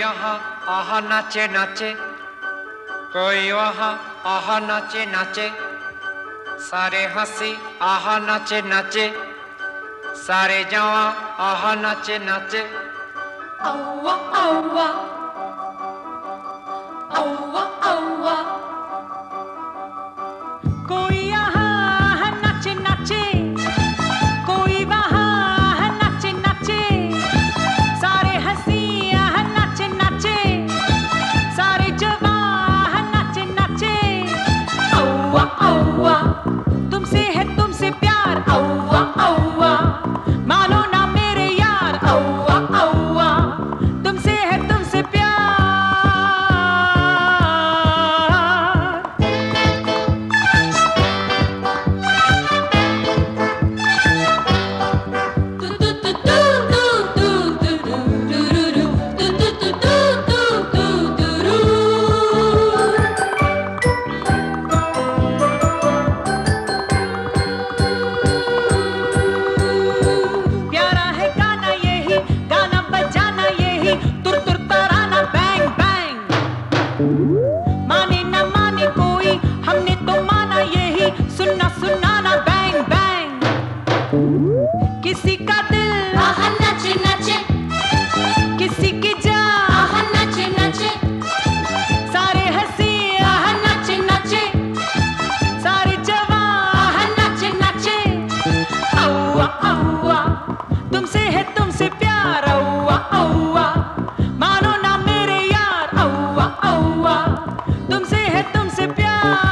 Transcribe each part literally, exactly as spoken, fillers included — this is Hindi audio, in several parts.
यहाँ आहा नाचे नाचे, कोई वहाँ आहा नाचे नाचे, सारे हंसी आहा नाचे नाचे, सारे जवां आहा नाचे नाचे। औवा औवा औवा औवा, कोई यहाँ नाचे नाचे, कोई वहाँ नाचे नाचे, सारे हंसी यहाँ नाचे नाचे, सारे जवां नाचे नाचे। औवा औवा, तुमसे है तुमसे प्यार, औवा औवा, मानो ना मेरे यार, औवा औवा, तुमसे है तुमसे प्यार। प्यारा है गाना यही, गाना बजाना यही, तुर तुर तराना बैंग बैंग। माने न माने कोई, हमने तो माना यही, सुनना सुनाना बैंग बैंग। किसी का दिल आहा नाचे नाचे, किसी की जान आहा नाचे नाचे, सारे हंसी आहा नाचे नाचे, सारे जवां आहा नाचे नाचे। औवा औवा, तुमसे है तुमसे प्यार, औवा औवा, मानो ना मेरे यार, औवा औवा, तुमसे है तुमसे प्यार।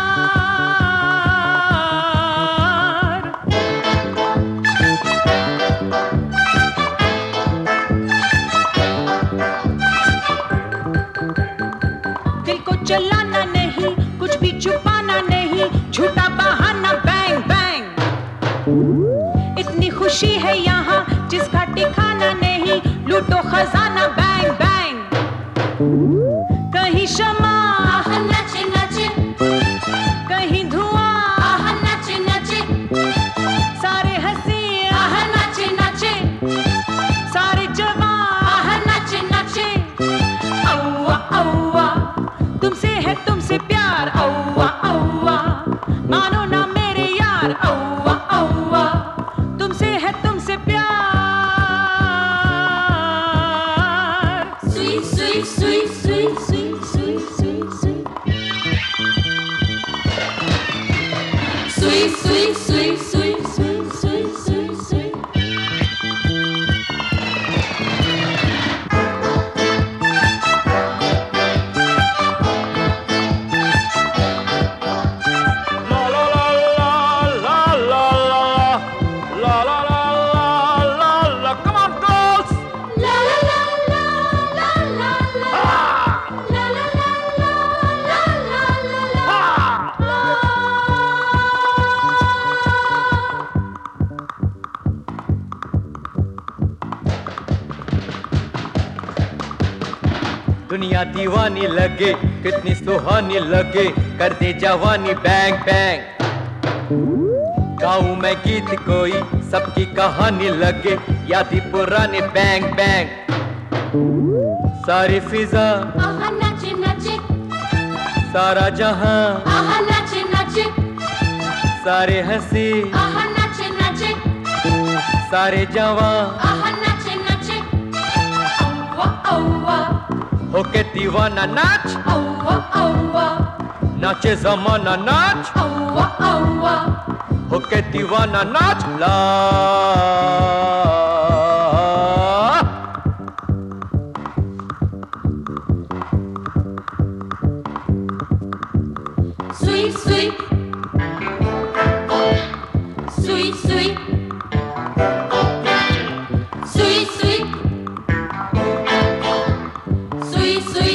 दिल को चलाना नहीं, कुछ भी छुपाना नहीं, झूठा बहाना बैंग बैंग। इतनी खुशी है यहाँ जिसका ठिकाना नहीं, लूटो खजाना बैंग बैंग। कहीं शमा आहा नाचे नाचे, कहीं धुआं आहा नाचे नाचे, सारे हंसी आहा नाचे नाचे, सारे जवां आहा नाचे नाचे। औवा औवा, तुमसे है तुमसे प्यार, औवा औवा, मानो ना मेरे यार, औवा औवा, तुमसे है तुमसे प्यार। सुई सुई सुई सुई सुई सुई सुई सुई, सुई सुई सुई सुई सुई सुई सुई सुई। La la la la la la la la la la la la, come on girls! La la la la la la la, la la la la la la la दुनिया दीवानी लगे, कितनी सुहानी लगे, कर दे जवानी बैंग बैंग। गाऊं मैं गीत कोई, सबकी कहानी लगे, यादी पुरानी बैंग बैंग। सारी फिजा आहा नाचे नाचे, सारा जहां, आहा नाचे नाचे, सारे हंसी आहा नाचे नाचे, सारे जवां, आहा नाचे नाचे। औवा औवा होके दीवाना नाच, औवा औवा, नाचे जमाना नाच, औवा औवा, होके दीवाना नाच। ला सुई सुई सुई सुई सुई सुई सुई सुई।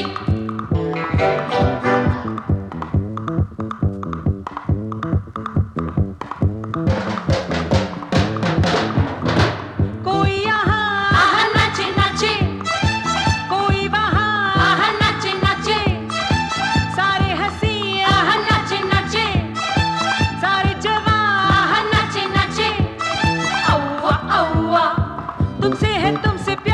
कोई यहाँ आहा नाचे नाचे, कोई वहाँ आहा नाचे नाचे, सारे हंसी आहा नाचे नाचे, सारे जवां आहा नाचे नाचे। औवा औवा, तुमसे है तुमसे प्यार।